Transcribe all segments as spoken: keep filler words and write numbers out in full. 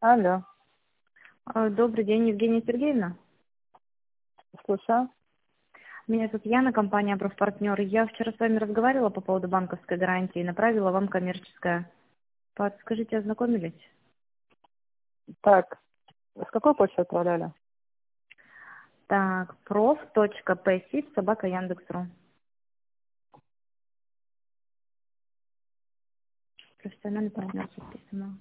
Алло, А, Добрый день, Евгения Сергеевна. слушаю. Меня зовут Яна, компания «Профпартнер». Я вчера с вами разговаривала по поводу банковской гарантии и направила вам коммерческое. Подскажите, ознакомились? Так, с какой почты отправляли? Так, проф.псив собака Яндекс.ру. Профессиональный партнер подписано.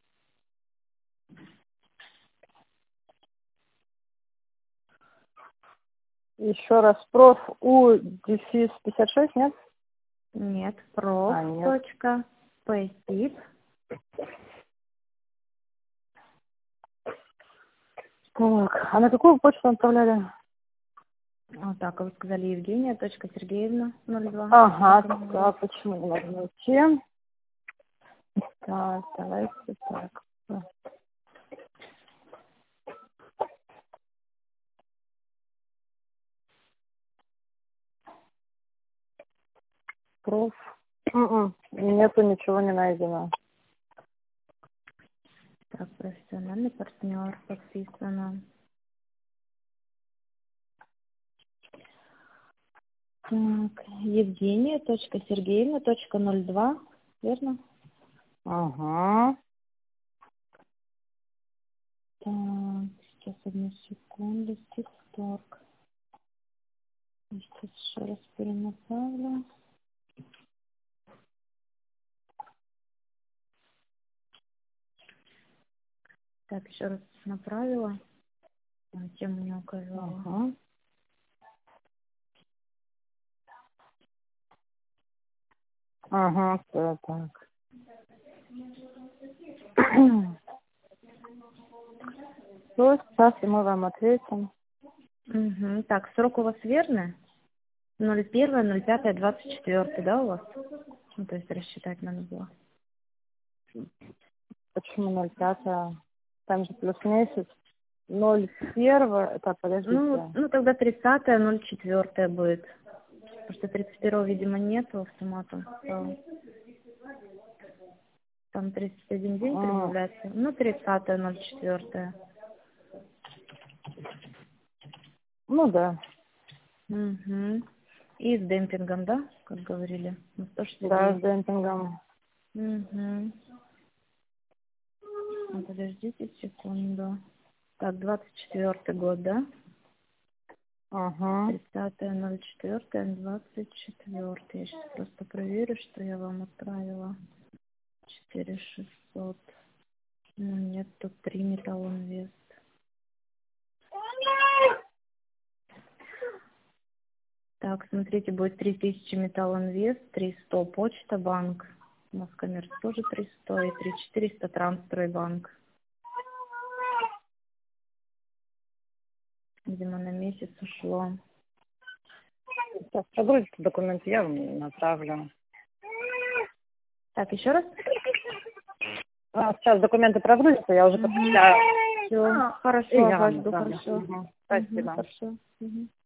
Еще раз, проф. У дефис пятьдесят шесть, нет? Нет, А, нет. проф.псив. Так, а на какую почту отправляли? Вот так, а вы сказали Евгения, точка Сергеевна, ноль два. Ага, так, почему не могу найти? Так, давайте так. Проф. М-м, Нету, ничего не найдено. Так, профессиональный партнер подписано. Так, Евгения, точка Сергеевна, точка ноль два, верно? Ага. Так, сейчас одну секунду, Систорг. Сейчас еще раз перенаправлю. Так, еще раз направила. А, тему не указала. Ага. Ага, все так. Все, сейчас и мы вам ответим. Угу. Так, срок у вас верный? ноль первое, ноль пятое, двадцать четвёртое, да, у вас? Ну, то есть рассчитать надо было. Почему ноль пятое? Там же плюс месяц. Ноль первое, это Ну, подождите. ну тогда тридцатое, ноль четвёртое будет. Потому что тридцать первого, видимо, нету автомата. То там тридцать один день А, прибавляется. Ну, тридцатое, ноль четвёртое. ну да, Угу. И с демпингом, да, как говорили, на сто шестьдесят да, с девять. демпингом. Угу. Ну, подождите секунду. Так, двадцать четвёртый год, да? Ага. тридцатое ноль четвёртое двадцать четвёртый. Я сейчас просто проверю, что я вам отправила. четыре шестьсот. Ну, нет, тут три металлонвест. Так, смотрите, будет три тысячи металлонвест, триста почта банк. Москоммерц тоже триста и три четыреста Трансстройбанк. Видимо, на месяц ушло. Сейчас прогрузите документы, я вам направлю. Так, еще раз? А, сейчас документы прогрузятся, я уже Угу. подключаю. Все, И хорошо, я вам ага, жду, направлю. хорошо. Угу. Угу, Спасибо. хорошо. Угу.